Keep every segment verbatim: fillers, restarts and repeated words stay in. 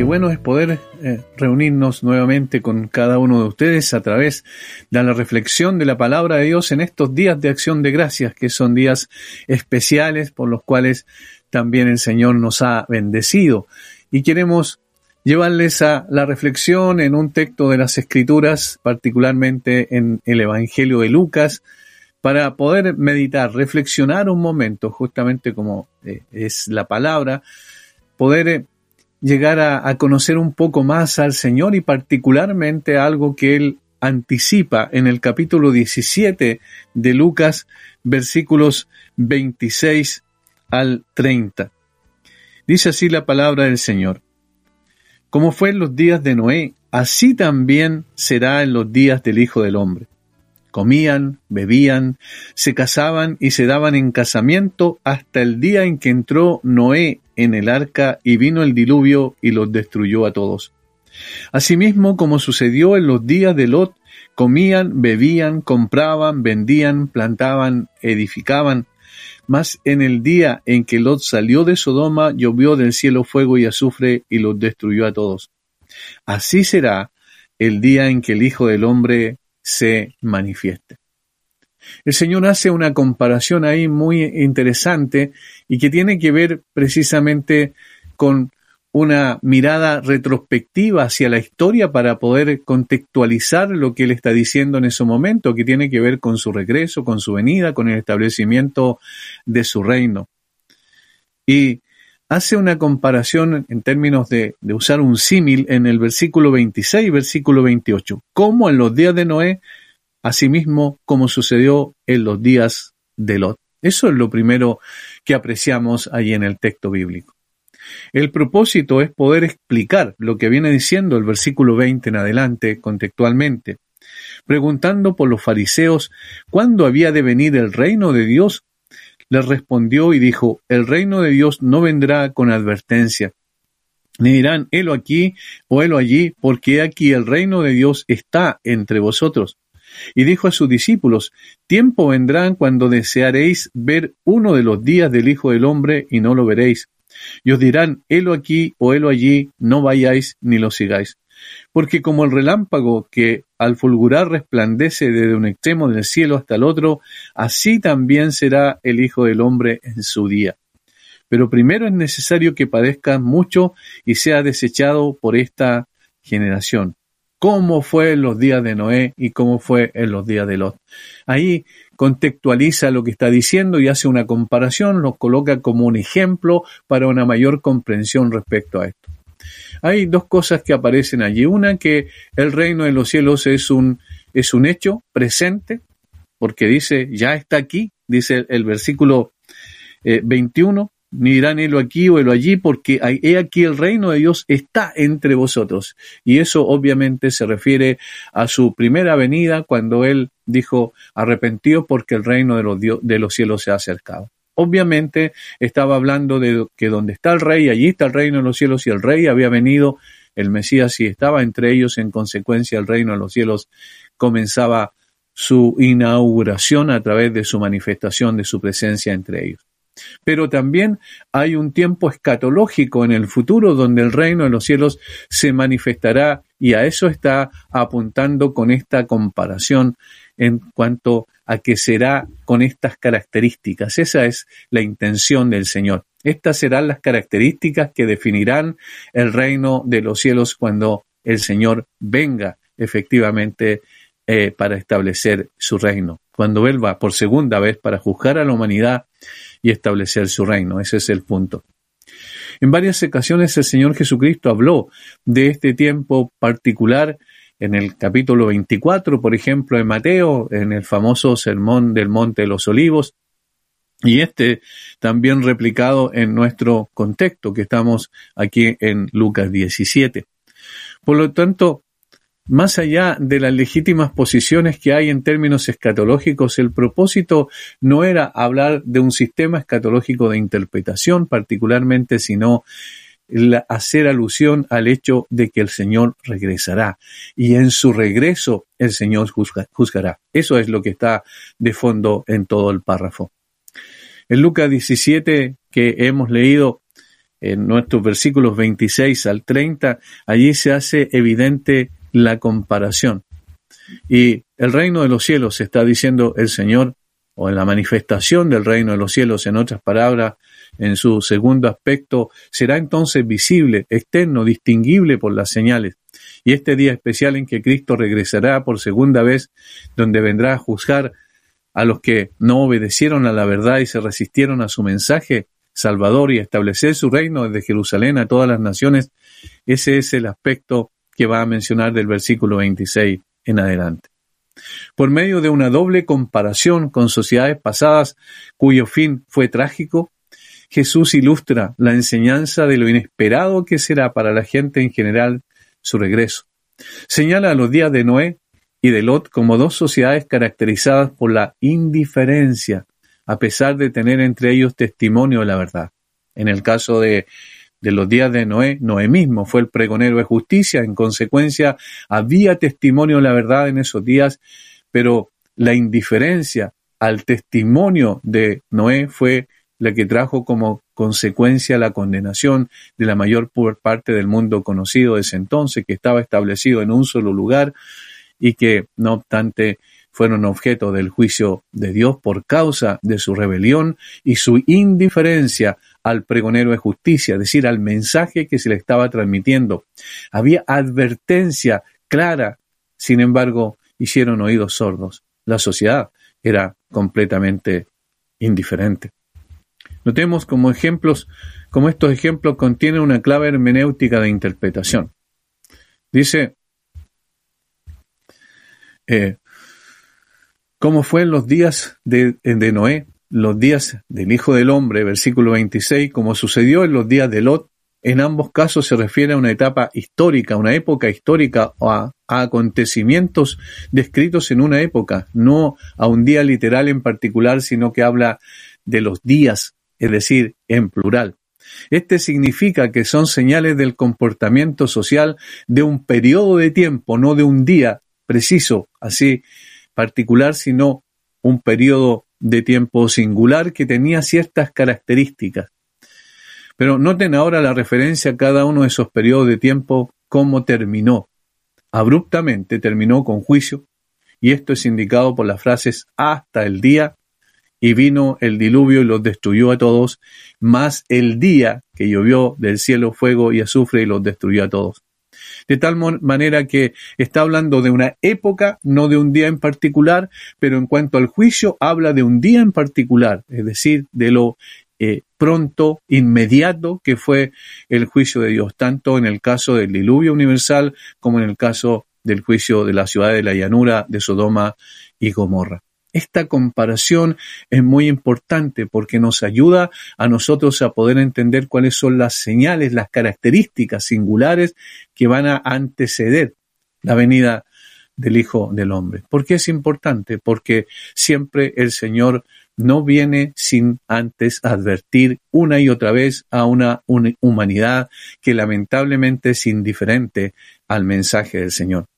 bueno es poder eh, reunirnos nuevamente con cada uno de ustedes a través de la reflexión de la palabra de Dios en estos días de acción de gracias, que son días especiales por los cuales también el Señor nos ha bendecido. Y queremos llevarles a la reflexión en un texto de las Escrituras, particularmente en el Evangelio de Lucas, para poder meditar, reflexionar un momento, justamente como eh, es la palabra, poder eh, llegar a, a conocer un poco más al Señor y particularmente algo que Él anticipa en el capítulo diecisiete de Lucas, versículos veintiséis al treinta. Dice así la palabra del Señor: Como fue en los días de Noé, así también será en los días del Hijo del Hombre. Comían, bebían, se casaban y se daban en casamiento hasta el día en que entró Noé en el arca y vino el diluvio y los destruyó a todos. Asimismo, como sucedió en los días de Lot, comían, bebían, compraban, vendían, plantaban, edificaban. Mas en el día en que Lot salió de Sodoma, llovió del cielo fuego y azufre y los destruyó a todos. Así será el día en que el Hijo del Hombre se manifieste. El Señor hace una comparación ahí muy interesante y que tiene que ver precisamente con una mirada retrospectiva hacia la historia para poder contextualizar lo que Él está diciendo en ese momento, que tiene que ver con su regreso, con su venida, con el establecimiento de su reino. Y hace una comparación en términos de, de usar un símil en el versículo veintiséis y versículo veintiocho. Como en los días de Noé, asimismo como sucedió en los días de Lot. Eso es lo primero que apreciamos allí en el texto bíblico. El propósito es poder explicar lo que viene diciendo el versículo veinte en adelante contextualmente, preguntando por los fariseos cuándo había de venir el reino de Dios. Les respondió y dijo: el reino de Dios no vendrá con advertencia, ni dirán helo aquí o helo allí, porque aquí el reino de Dios está entre vosotros. Y dijo a sus discípulos: tiempo vendrán cuando desearéis ver uno de los días del Hijo del Hombre y no lo veréis. Y os dirán helo aquí o helo allí, no vayáis ni lo sigáis. Porque como el relámpago que al fulgurar resplandece desde un extremo del cielo hasta el otro, así también será el Hijo del Hombre en su día. Pero primero es necesario que padezca mucho y sea desechado por esta generación. Cómo fue en los días de Noé y cómo fue en los días de Lot. Ahí contextualiza lo que está diciendo y hace una comparación, lo coloca como un ejemplo para una mayor comprensión respecto a esto. Hay dos cosas que aparecen allí. Una, que el reino de los cielos es un, es un hecho presente, porque dice, ya está aquí, dice el versículo eh, veintiuno, ni dirán helo aquí o helo allí, porque he aquí el reino de Dios está entre vosotros. Y eso obviamente se refiere a su primera venida, cuando Él dijo, arrepentíos porque el reino de los, Dios, de los cielos se ha acercado. Obviamente estaba hablando de que donde está el rey, allí está el reino de los cielos, y el rey había venido, el Mesías, y estaba entre ellos. En consecuencia, el reino de los cielos comenzaba su inauguración a través de su manifestación, de su presencia entre ellos. Pero también hay un tiempo escatológico en el futuro donde el reino de los cielos se manifestará, y a eso está apuntando con esta comparación en cuanto a que será con estas características. Esa es la intención del Señor. Estas serán las características que definirán el reino de los cielos cuando el Señor venga efectivamente eh, para establecer su reino. Cuando Él va por segunda vez para juzgar a la humanidad y establecer su reino. Ese es el punto. En varias ocasiones el Señor Jesucristo habló de este tiempo particular en el capítulo veinticuatro, por ejemplo, en Mateo, en el famoso Sermón del Monte de los Olivos, y este también replicado en nuestro contexto, que estamos aquí en Lucas diecisiete. Por lo tanto, más allá de las legítimas posiciones que hay en términos escatológicos, el propósito no era hablar de un sistema escatológico de interpretación particularmente, sino la, hacer alusión al hecho de que el Señor regresará, y en su regreso el Señor juzga, juzgará. Eso es lo que está de fondo en todo el párrafo. En Lucas diecisiete, que hemos leído, en nuestros versículos veintiséis al treinta, allí se hace evidente la comparación. Y el reino de los cielos, está diciendo el Señor, o en la manifestación del reino de los cielos, en otras palabras, en su segundo aspecto, será entonces visible, externo, distinguible por las señales. Y este día especial en que Cristo regresará por segunda vez, donde vendrá a juzgar a los que no obedecieron a la verdad y se resistieron a su mensaje salvador y establecer su reino desde Jerusalén a todas las naciones, ese es el aspecto que va a mencionar del versículo veintiséis en adelante. Por medio de una doble comparación con sociedades pasadas cuyo fin fue trágico, Jesús ilustra la enseñanza de lo inesperado que será para la gente en general su regreso. Señala a los días de Noé y de Lot como dos sociedades caracterizadas por la indiferencia, a pesar de tener entre ellos testimonio de la verdad. En el caso de, de los días de Noé, Noé mismo fue el pregonero de justicia, en consecuencia había testimonio de la verdad en esos días, pero la indiferencia al testimonio de Noé fue la que trajo como consecuencia la condenación de la mayor parte del mundo conocido desde entonces, que estaba establecido en un solo lugar y que, no obstante, fueron objeto del juicio de Dios por causa de su rebelión y su indiferencia al pregonero de justicia, es decir, al mensaje que se le estaba transmitiendo. Había advertencia clara, sin embargo, hicieron oídos sordos. La sociedad era completamente indiferente. Notemos como ejemplos, como estos ejemplos contienen una clave hermenéutica de interpretación. Dice, eh, ¿cómo fue en los días de, de Noé, los días del Hijo del Hombre, versículo veintiséis, como sucedió en los días de Lot? En ambos casos se refiere a una etapa histórica, una época histórica, o a, a acontecimientos descritos en una época, no a un día literal en particular, sino que habla de los días, es decir, en plural. Este significa que son señales del comportamiento social de un periodo de tiempo, no de un día preciso, así particular, sino un periodo de tiempo singular que tenía ciertas características. Pero noten ahora la referencia a cada uno de esos periodos de tiempo, cómo terminó. Abruptamente terminó con juicio, y esto es indicado por las frases hasta el día, y vino el diluvio y los destruyó a todos, más el día que llovió del cielo fuego y azufre y los destruyó a todos. De tal manera que está hablando de una época, no de un día en particular, pero en cuanto al juicio habla de un día en particular, es decir, de lo eh, pronto, inmediato que fue el juicio de Dios, tanto en el caso del diluvio universal como en el caso del juicio de la ciudad de la llanura de Sodoma y Gomorra. Esta comparación es muy importante porque nos ayuda a nosotros a poder entender cuáles son las señales, las características singulares que van a anteceder la venida del Hijo del Hombre. ¿Por qué es importante? Porque siempre el Señor no viene sin antes advertir una y otra vez a una humanidad que lamentablemente es indiferente al mensaje del Señor.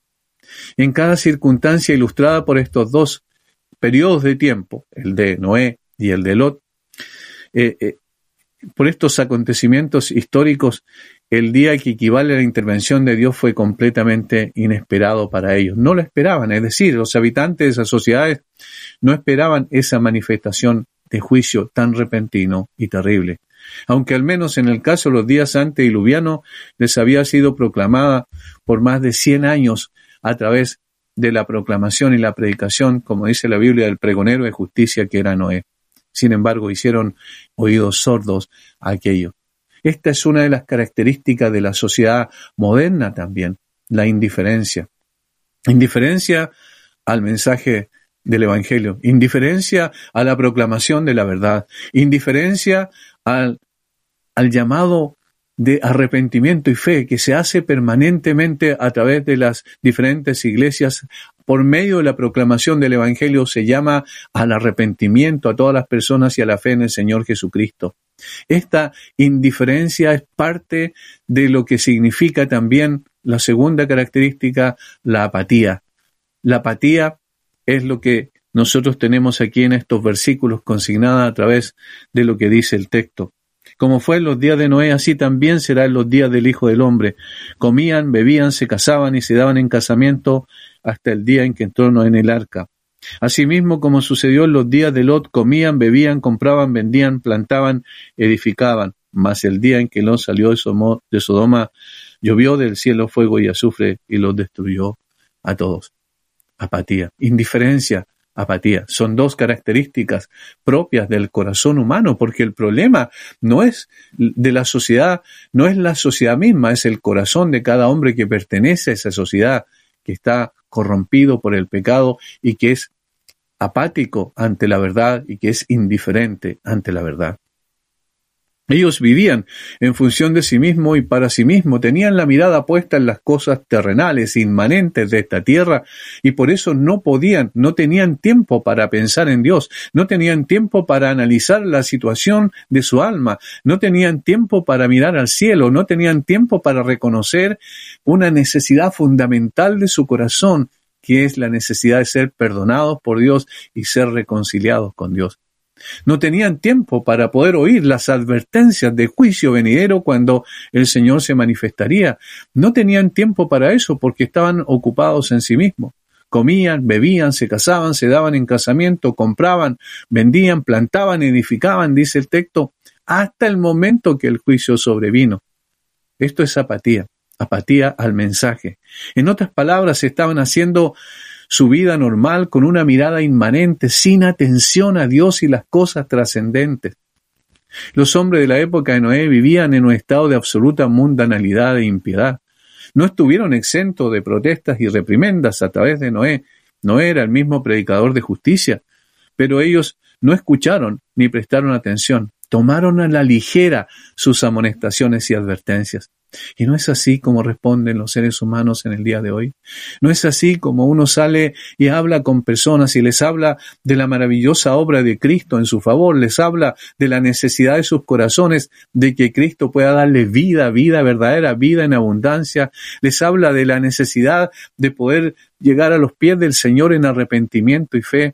En cada circunstancia ilustrada por estos dos periodos de tiempo, el de Noé y el de Lot, eh, eh, por estos acontecimientos históricos, el día que equivale a la intervención de Dios fue completamente inesperado para ellos. No lo esperaban, es decir, los habitantes de esas sociedades no esperaban esa manifestación de juicio tan repentino y terrible. Aunque al menos en el caso de los días antediluvianos les había sido proclamada por más de cien años a través de la proclamación y la predicación, como dice la Biblia, del pregonero de justicia que era Noé. Sin embargo, hicieron oídos sordos a aquello. Esta es una de las características de la sociedad moderna también, la indiferencia. Indiferencia al mensaje del Evangelio, indiferencia a la proclamación de la verdad, indiferencia al, al llamado de arrepentimiento y fe que se hace permanentemente a través de las diferentes iglesias. Por medio de la proclamación del Evangelio se llama al arrepentimiento a todas las personas y a la fe en el Señor Jesucristo. Esta indiferencia es parte de lo que significa también la segunda característica, la apatía. La apatía es lo que nosotros tenemos aquí en estos versículos consignada a través de lo que dice el texto. Como fue en los días de Noé, así también será en los días del Hijo del Hombre. Comían, bebían, se casaban y se daban en casamiento hasta el día en que entró Noé en el arca. Asimismo, como sucedió en los días de Lot, comían, bebían, compraban, vendían, plantaban, edificaban. Mas el día en que Lot salió de Sodoma, llovió del cielo fuego y azufre y los destruyó a todos. Apatía, indiferencia, apatía. Son dos características propias del corazón humano, porque el problema no es de la sociedad, no es la sociedad misma, es el corazón de cada hombre que pertenece a esa sociedad, que está corrompido por el pecado y que es apático ante la verdad y que es indiferente ante la verdad. Ellos vivían en función de sí mismo y para sí mismo, tenían la mirada puesta en las cosas terrenales, inmanentes de esta tierra, y por eso no podían, no tenían tiempo para pensar en Dios, no tenían tiempo para analizar la situación de su alma, no tenían tiempo para mirar al cielo, no tenían tiempo para reconocer una necesidad fundamental de su corazón, que es la necesidad de ser perdonados por Dios y ser reconciliados con Dios. No tenían tiempo para poder oír las advertencias de juicio venidero cuando el Señor se manifestaría. No tenían tiempo para eso porque estaban ocupados en sí mismos. Comían, bebían, se casaban, se daban en casamiento, compraban, vendían, plantaban, edificaban, dice el texto, hasta el momento que el juicio sobrevino. Esto es apatía, apatía al mensaje. En otras palabras, estaban haciendo su vida normal con una mirada inmanente, sin atención a Dios y las cosas trascendentes. Los hombres de la época de Noé vivían en un estado de absoluta mundanalidad e impiedad. No estuvieron exentos de protestas y reprimendas a través de Noé. Noé era el mismo predicador de justicia, pero ellos no escucharon ni prestaron atención. Tomaron a la ligera sus amonestaciones y advertencias. Y no es así como responden los seres humanos en el día de hoy. No es así como uno sale y habla con personas y les habla de la maravillosa obra de Cristo en su favor, les habla de la necesidad de sus corazones, de que Cristo pueda darle vida, vida verdadera, vida en abundancia. Les habla de la necesidad de poder llegar a los pies del Señor en arrepentimiento y fe,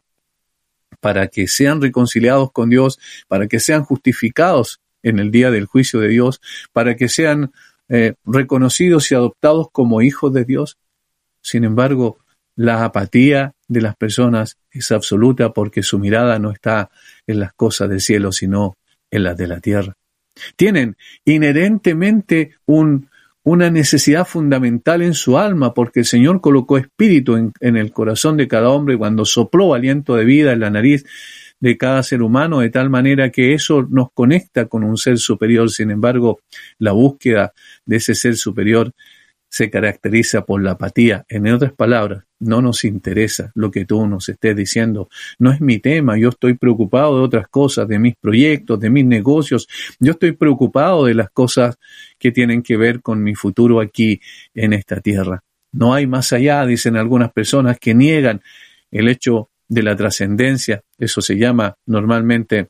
para que sean reconciliados con Dios, para que sean justificados en el día del juicio de Dios, para que sean eh, reconocidos y adoptados como hijos de Dios. Sin embargo, la apatía de las personas es absoluta porque su mirada no está en las cosas del cielo, sino en las de la tierra. Tienen inherentemente un una necesidad fundamental en su alma, porque el Señor colocó espíritu en, en el corazón de cada hombre cuando sopló aliento de vida en la nariz de cada ser humano, de tal manera que eso nos conecta con un ser superior. Sin embargo, la búsqueda de ese ser superior se caracteriza por la apatía. En otras palabras, no nos interesa lo que tú nos estés diciendo. No es mi tema. Yo estoy preocupado de otras cosas, de mis proyectos, de mis negocios. Yo estoy preocupado de las cosas que tienen que ver con mi futuro aquí en esta tierra. No hay más allá, dicen algunas personas que niegan el hecho de la trascendencia. Eso se llama normalmente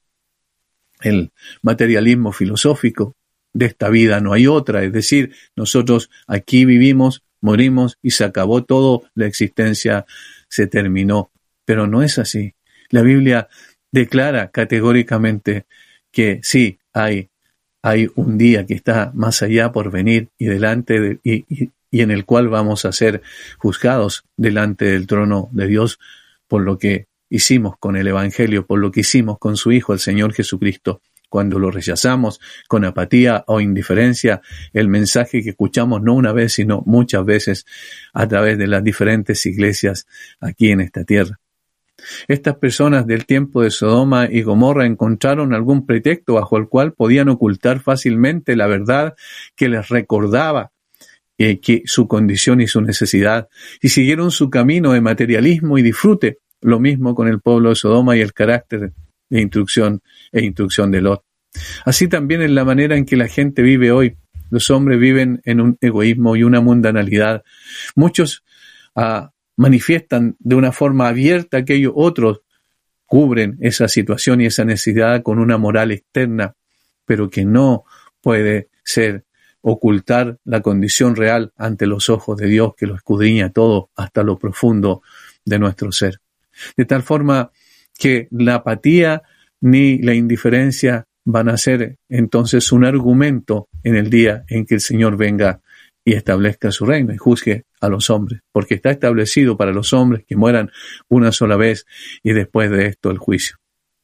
el materialismo filosófico. De esta vida no hay otra, es decir, nosotros aquí vivimos, morimos y se acabó todo, la existencia se terminó. Pero no es así. La Biblia declara categóricamente que sí, hay, hay un día que está más allá por venir y delante de, y, y, y en el cual vamos a ser juzgados delante del trono de Dios por lo que hicimos con el Evangelio, por lo que hicimos con su Hijo, el Señor Jesucristo. Cuando lo rechazamos con apatía o indiferencia, el mensaje que escuchamos no una vez, sino muchas veces a través de las diferentes iglesias aquí en esta tierra. Estas personas del tiempo de Sodoma y Gomorra encontraron algún pretexto bajo el cual podían ocultar fácilmente la verdad que les recordaba eh, que su condición y su necesidad, y siguieron su camino de materialismo y disfrute. Lo mismo con el pueblo de Sodoma y el carácter de instrucción e instrucción de Lot. Así también en la manera en que la gente vive hoy. Los hombres viven en un egoísmo y una mundanalidad. Muchos uh, manifiestan de una forma abierta aquello, otros cubren esa situación y esa necesidad con una moral externa, pero que no puede ser ocultar la condición real ante los ojos de Dios, que lo escudriña todo hasta lo profundo de nuestro ser. De tal forma que la apatía ni la indiferencia van a ser entonces un argumento en el día en que el Señor venga y establezca su reino y juzgue a los hombres, porque está establecido para los hombres que mueran una sola vez y después de esto el juicio.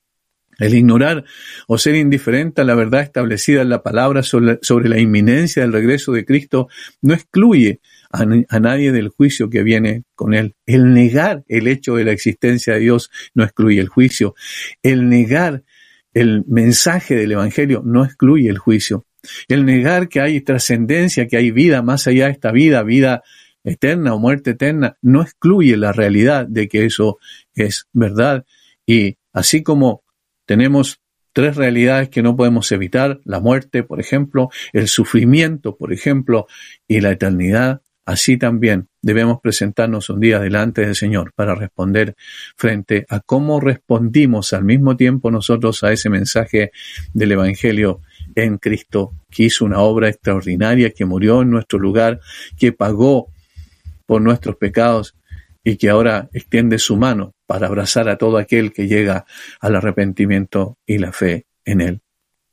El ignorar o ser indiferente a la verdad establecida en la palabra sobre, sobre la inminencia del regreso de Cristo no excluye a, a nadie del juicio que viene con él. El negar el hecho de la existencia de Dios no excluye el juicio. El negar el mensaje del Evangelio no excluye el juicio. El negar que hay trascendencia, que hay vida más allá de esta vida, vida eterna o muerte eterna, no excluye la realidad de que eso es verdad. Y así como tenemos tres realidades que no podemos evitar, la muerte, por ejemplo, el sufrimiento, por ejemplo, y la eternidad, así también debemos presentarnos un día delante del Señor para responder frente a cómo respondimos al mismo tiempo nosotros a ese mensaje del Evangelio en Cristo, que hizo una obra extraordinaria, que murió en nuestro lugar, que pagó por nuestros pecados y que ahora extiende su mano para abrazar a todo aquel que llega al arrepentimiento y la fe en Él.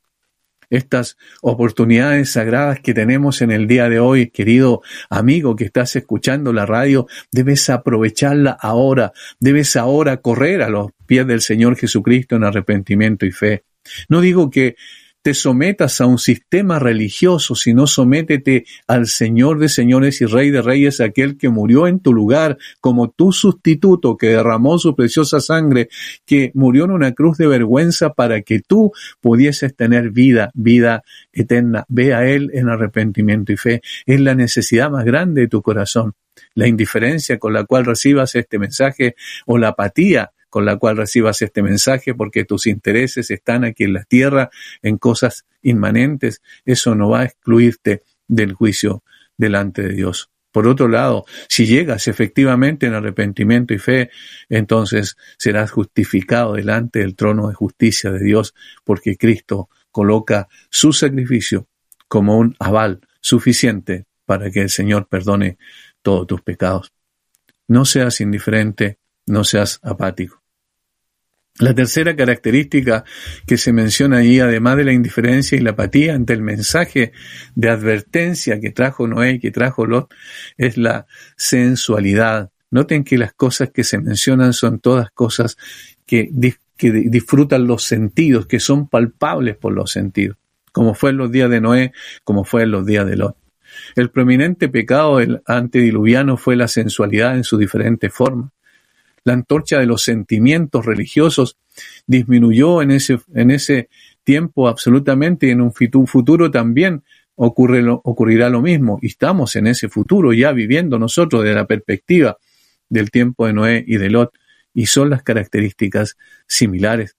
Estas oportunidades sagradas que tenemos en el día de hoy, querido amigo que estás escuchando la radio, debes aprovecharla ahora, debes ahora correr a los pies del Señor Jesucristo en arrepentimiento y fe. No digo que te sometas a un sistema religioso, sino sométete al Señor de señores y Rey de reyes, aquel que murió en tu lugar como tu sustituto, que derramó su preciosa sangre, que murió en una cruz de vergüenza para que tú pudieses tener vida, vida eterna. Ve a Él en arrepentimiento y fe. Es la necesidad más grande de tu corazón. La indiferencia con la cual recibas este mensaje o la apatía con la cual recibas este mensaje porque tus intereses están aquí en la tierra, en cosas inmanentes, eso no va a excluirte del juicio delante de Dios. Por otro lado, si llegas efectivamente en arrepentimiento y fe, entonces serás justificado delante del trono de justicia de Dios, porque Cristo coloca su sacrificio como un aval suficiente para que el Señor perdone todos tus pecados. No seas indiferente, no seas apático. La tercera característica que se menciona ahí, además de la indiferencia y la apatía ante el mensaje de advertencia que trajo Noé y que trajo Lot, es la sensualidad. Noten que las cosas que se mencionan son todas cosas que, que disfrutan los sentidos, que son palpables por los sentidos, como fue en los días de Noé, como fue en los días de Lot. El prominente pecado del antediluviano fue la sensualidad en sus diferentes formas. La antorcha de los sentimientos religiosos disminuyó en ese, en ese tiempo absolutamente, y en un futuro también ocurre lo, ocurrirá lo mismo. Y estamos en ese futuro ya viviendo nosotros desde la perspectiva del tiempo de Noé y de Lot, y son las características similares.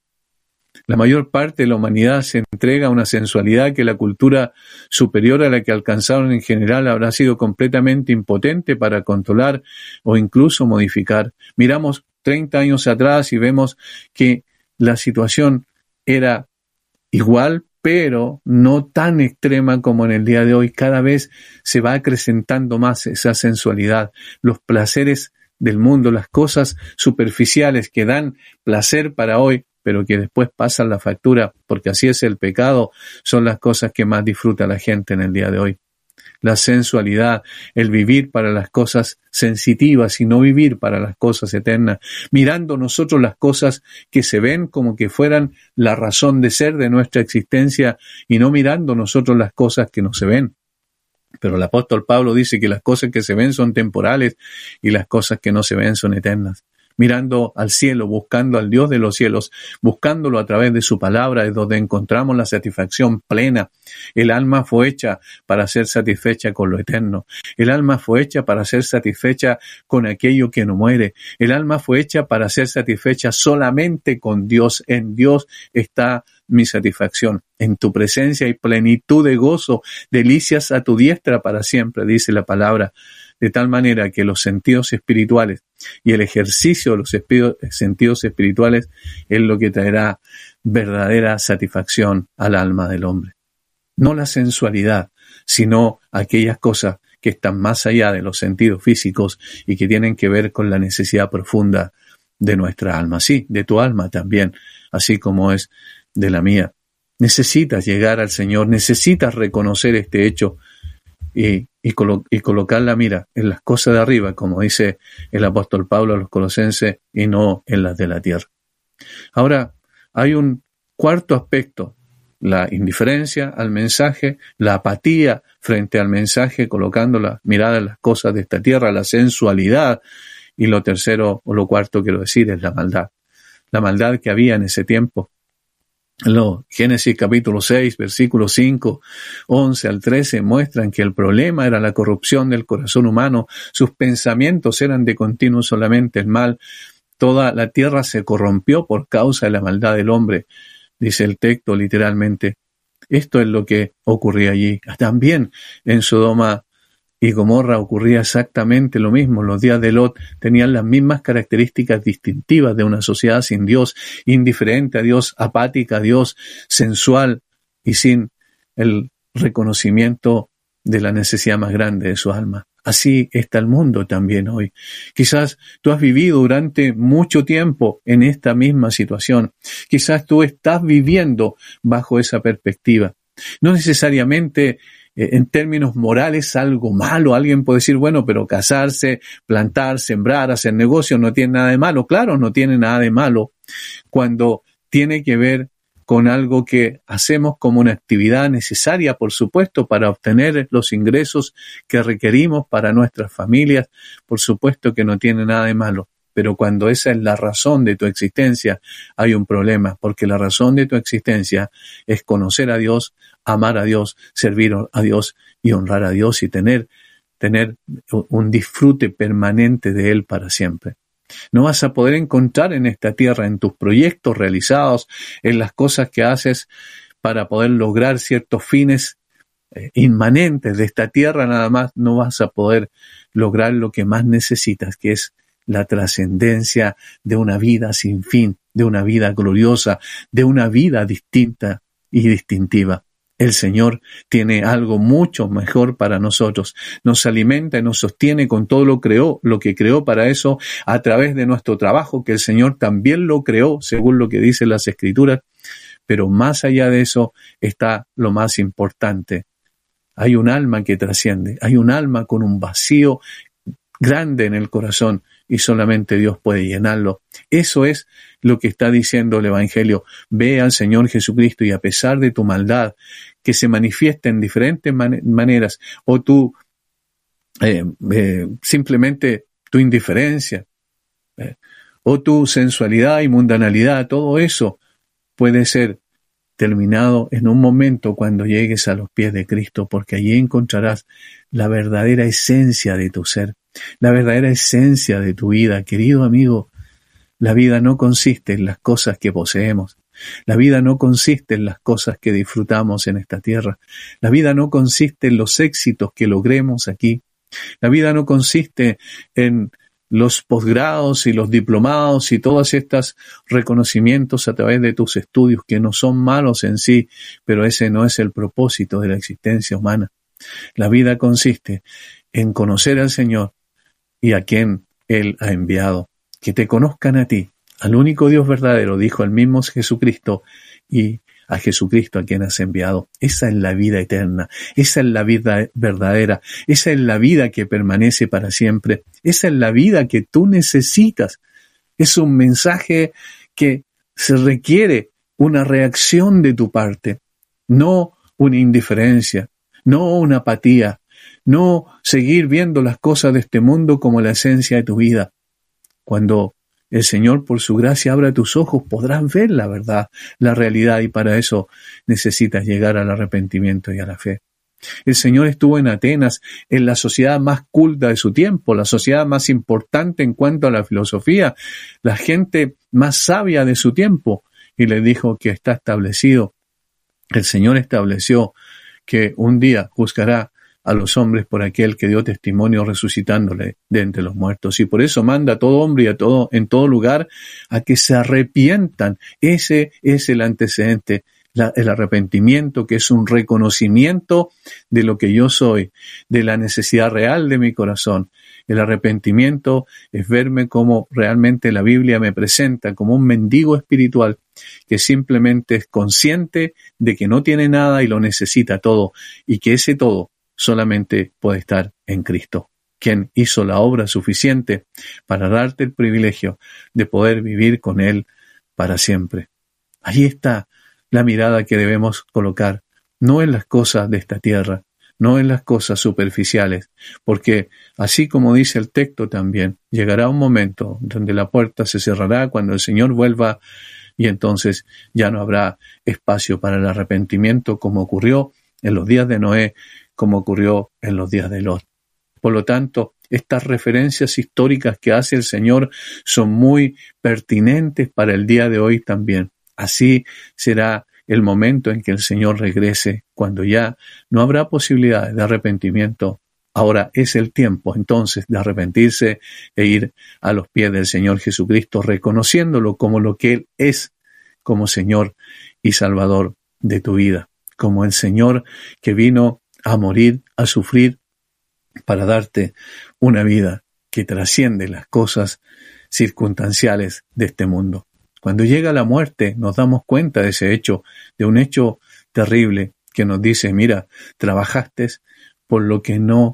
La mayor parte de la humanidad se entrega a una sensualidad que la cultura superior a la que alcanzaron en general habrá sido completamente impotente para controlar o incluso modificar. Miramos treinta años atrás y vemos que la situación era igual, pero no tan extrema como en el día de hoy. Cada vez se va acrecentando más esa sensualidad, los placeres del mundo, las cosas superficiales que dan placer para hoy, pero que después pasan la factura, porque así es el pecado, son las cosas que más disfruta la gente en el día de hoy. La sensualidad, el vivir para las cosas sensitivas y no vivir para las cosas eternas, mirando nosotros las cosas que se ven como que fueran la razón de ser de nuestra existencia y no mirando nosotros las cosas que no se ven. Pero el apóstol Pablo dice que las cosas que se ven son temporales y las cosas que no se ven son eternas. Mirando al cielo, buscando al Dios de los cielos, buscándolo a través de su palabra, es donde encontramos la satisfacción plena. El alma fue hecha para ser satisfecha con lo eterno. El alma fue hecha para ser satisfecha con aquello que no muere. El alma fue hecha para ser satisfecha solamente con Dios. En Dios está mi satisfacción. En tu presencia hay plenitud de gozo, delicias a tu diestra para siempre, dice la palabra. De tal manera que los sentidos espirituales y el ejercicio de los espí- sentidos espirituales es lo que traerá verdadera satisfacción al alma del hombre. No la sensualidad, sino aquellas cosas que están más allá de los sentidos físicos y que tienen que ver con la necesidad profunda de nuestra alma. Sí, de tu alma también, así como es de la mía. Necesitas llegar al Señor, necesitas reconocer este hecho y, y, colo- y colocar la mira en las cosas de arriba, como dice el apóstol Pablo a los Colosenses, y no en las de la tierra. Ahora, hay un cuarto aspecto: la indiferencia al mensaje, la apatía frente al mensaje, colocando la mirada en las cosas de esta tierra, la sensualidad, y lo tercero o lo cuarto quiero decir es la maldad. La maldad que había en ese tiempo. Los Génesis capítulo seis, versículos cinco, once al trece muestran que el problema era la corrupción del corazón humano. Sus pensamientos eran de continuo solamente el mal. Toda la tierra se corrompió por causa de la maldad del hombre, dice el texto literalmente. Esto es lo que ocurría allí. También en Sodoma y Gomorra ocurría exactamente lo mismo. Los días de Lot tenían las mismas características distintivas de una sociedad sin Dios, indiferente a Dios, apática a Dios, sensual y sin el reconocimiento de la necesidad más grande de su alma. Así está el mundo también hoy. Quizás tú has vivido durante mucho tiempo en esta misma situación. Quizás tú estás viviendo bajo esa perspectiva. No necesariamente en términos morales algo malo. Alguien puede decir, bueno, pero casarse, plantar, sembrar, hacer negocios no tiene nada de malo. Claro, no tiene nada de malo cuando tiene que ver con algo que hacemos como una actividad necesaria, por supuesto, para obtener los ingresos que requerimos para nuestras familias. Por supuesto que no tiene nada de malo. Pero cuando esa es la razón de tu existencia, hay un problema, porque la razón de tu existencia es conocer a Dios, amar a Dios, servir a Dios y honrar a Dios y tener, tener un disfrute permanente de Él para siempre. No vas a poder encontrar en esta tierra, en tus proyectos realizados, en las cosas que haces para poder lograr ciertos fines eh, inmanentes de esta tierra, nada más no vas a poder lograr lo que más necesitas, que es la trascendencia de una vida sin fin, de una vida gloriosa, de una vida distinta y distintiva. El Señor tiene algo mucho mejor para nosotros. Nos alimenta y nos sostiene con todo lo creó, lo que creó para eso a través de nuestro trabajo, que el Señor también lo creó, según lo que dicen las Escrituras. Pero más allá de eso está lo más importante. Hay un alma que trasciende, hay un alma con un vacío grande en el corazón y solamente Dios puede llenarlo. Eso es lo que está diciendo el Evangelio. Ve al Señor Jesucristo y a pesar de tu maldad, que se manifiesta en diferentes man- maneras, o tu eh, eh, simplemente tu indiferencia, eh, o tu sensualidad y mundanalidad, todo eso puede ser terminado en un momento cuando llegues a los pies de Cristo, porque allí encontrarás la verdadera esencia de tu ser, la verdadera esencia de tu vida. Querido amigo, la vida no consiste en las cosas que poseemos. La vida no consiste en las cosas que disfrutamos en esta tierra. La vida no consiste en los éxitos que logremos aquí. La vida no consiste en los posgrados y los diplomados y todos estos reconocimientos a través de tus estudios, que no son malos en sí, pero ese no es el propósito de la existencia humana. La vida consiste en conocer al Señor y a quien Él ha enviado. Que te conozcan a ti, al único Dios verdadero, dijo el mismo Jesucristo, y a Jesucristo a quien has enviado. Esa es la vida eterna, esa es la vida verdadera, esa es la vida que permanece para siempre, esa es la vida que tú necesitas. Es un mensaje que se requiere una reacción de tu parte, no una indiferencia, no una apatía, no seguir viendo las cosas de este mundo como la esencia de tu vida. Cuando el Señor, por su gracia, abra tus ojos, podrás ver la verdad, la realidad, y para eso necesitas llegar al arrepentimiento y a la fe. El Señor estuvo en Atenas, en la sociedad más culta de su tiempo, la sociedad más importante en cuanto a la filosofía, la gente más sabia de su tiempo, y le dijo que está establecido. El Señor estableció que un día juzgará a los hombres por aquel que dio testimonio resucitándole de entre los muertos. Y por eso manda a todo hombre y a todo, en todo lugar, a que se arrepientan. Ese es el antecedente. La, el arrepentimiento, que es un reconocimiento de lo que yo soy, de la necesidad real de mi corazón. El arrepentimiento es verme como realmente la Biblia me presenta, como un mendigo espiritual que simplemente es consciente de que no tiene nada y lo necesita todo, y que ese todo solamente puede estar en Cristo, quien hizo la obra suficiente para darte el privilegio de poder vivir con Él para siempre. Ahí está la mirada que debemos colocar, no en las cosas de esta tierra, no en las cosas superficiales, porque así como dice el texto también, llegará un momento donde la puerta se cerrará cuando el Señor vuelva, y entonces ya no habrá espacio para el arrepentimiento, como ocurrió en los días de Noé, como ocurrió en los días de Lot. Por lo tanto, estas referencias históricas que hace el Señor son muy pertinentes para el día de hoy también. Así será el momento en que el Señor regrese, cuando ya no habrá posibilidades de arrepentimiento. Ahora es el tiempo entonces de arrepentirse e ir a los pies del Señor Jesucristo, reconociéndolo como lo que Él es, como Señor y Salvador de tu vida, como el Señor que vino a morir, a sufrir, para darte una vida que trasciende las cosas circunstanciales de este mundo. Cuando llega la muerte nos damos cuenta de ese hecho, de un hecho terrible que nos dice, mira, trabajaste por lo que no,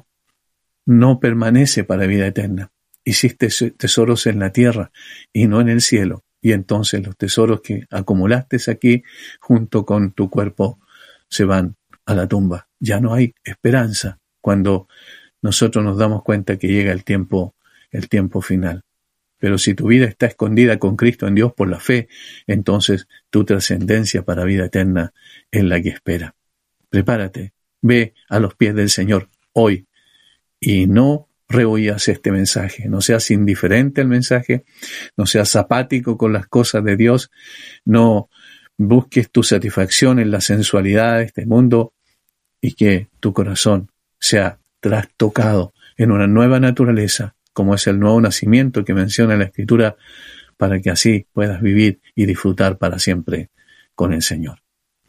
no permanece para vida eterna. Hiciste tesoros en la tierra y no en el cielo. Y entonces los tesoros que acumulaste aquí junto con tu cuerpo se van a la tumba. Ya no hay esperanza cuando nosotros nos damos cuenta que llega el tiempo, el tiempo final. Pero si tu vida está escondida con Cristo en Dios por la fe, entonces tu trascendencia para vida eterna es la que espera. Prepárate, ve a los pies del Señor hoy y no rehuías este mensaje. No seas indiferente al mensaje, no seas apático con las cosas de Dios, no busques tu satisfacción en la sensualidad de este mundo y que tu corazón sea trastocado en una nueva naturaleza, como es el nuevo nacimiento que menciona la Escritura, para que así puedas vivir y disfrutar para siempre con el Señor.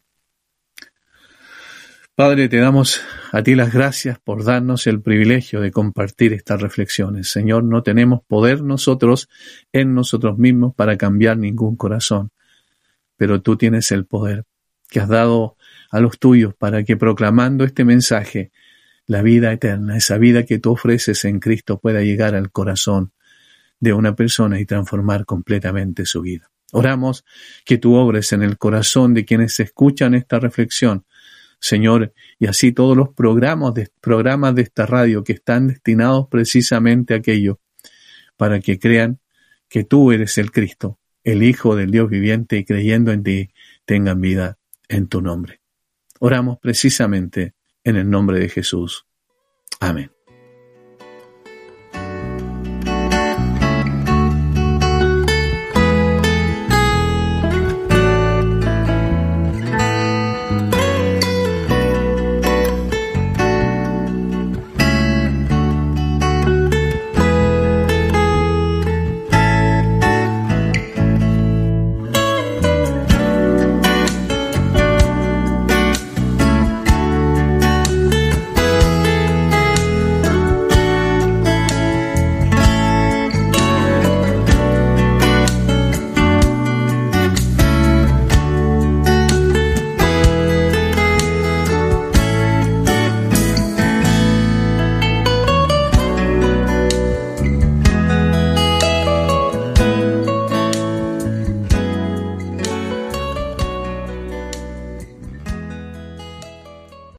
Padre, te damos a ti las gracias por darnos el privilegio de compartir estas reflexiones. Señor, no tenemos poder nosotros en nosotros mismos para cambiar ningún corazón, pero tú tienes el poder que has dado a los tuyos para que, proclamando este mensaje, la vida eterna, esa vida que tú ofreces en Cristo, pueda llegar al corazón de una persona y transformar completamente su vida. Oramos que tú obres en el corazón de quienes escuchan esta reflexión, Señor, y así todos los programas de, programas de esta radio que están destinados precisamente a aquello, para que crean que tú eres el Cristo, el Hijo del Dios viviente, y creyendo en ti tengan vida en tu nombre. Oramos precisamente en el nombre de Jesús. Amén.